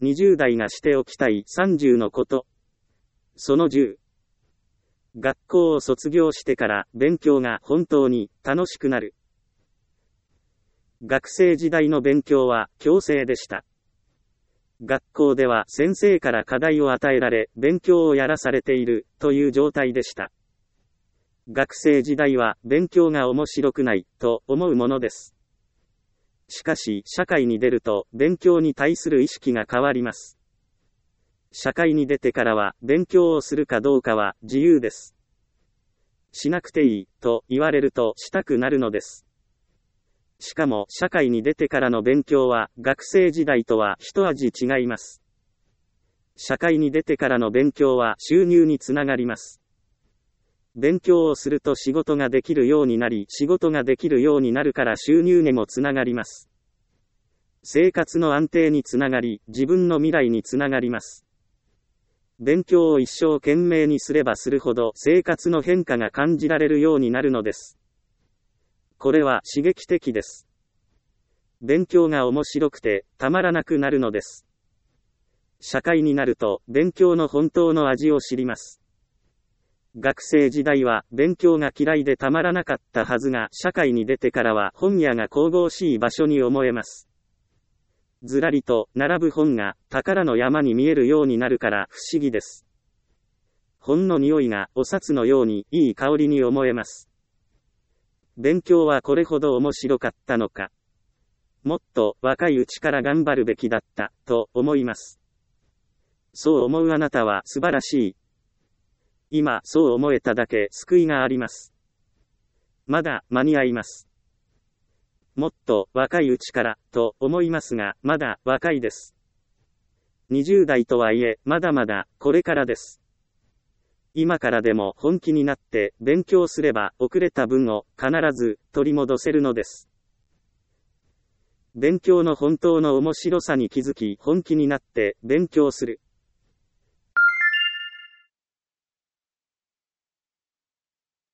20代がしておきたい30のこと。その10。学校を卒業してから勉強が本当に楽しくなる。学生時代の勉強は強制でした。学校では先生から課題を与えられ、勉強をやらされているという状態でした。学生時代は勉強が面白くないと思うものです。しかし、社会に出ると勉強に対する意識が変わります。社会に出てからは勉強をするかどうかは自由です。しなくていいと言われるとしたくなるのです。しかも社会に出てからの勉強は学生時代とは一味違います。社会に出てからの勉強は収入につながります。勉強をすると仕事ができるようになり、仕事ができるようになるから収入にもつながります。生活の安定につながり、自分の未来につながります。勉強を一生懸命にすればするほど生活の変化が感じられるようになるのです。これは刺激的です。勉強が面白くてたまらなくなるのです。社会になると勉強の本当の味を知ります。学生時代は勉強が嫌いでたまらなかったはずが、社会に出てからは本屋が神々しい場所に思えます。ずらりと並ぶ本が宝の山に見えるようになるから不思議です。本の匂いがお札のようにいい香りに思えます。勉強はこれほど面白かったのか。もっと若いうちから頑張るべきだったと思います。そう思うあなたは素晴らしい。今そう思えただけ救いがあります。まだ間に合います。もっと若いうちからと思いますが、まだ若いです。20代とはいえまだまだこれからです。今からでも本気になって勉強すれば遅れた分を必ず取り戻せるのです。勉強の本当の面白さに気づき、本気になって勉強する。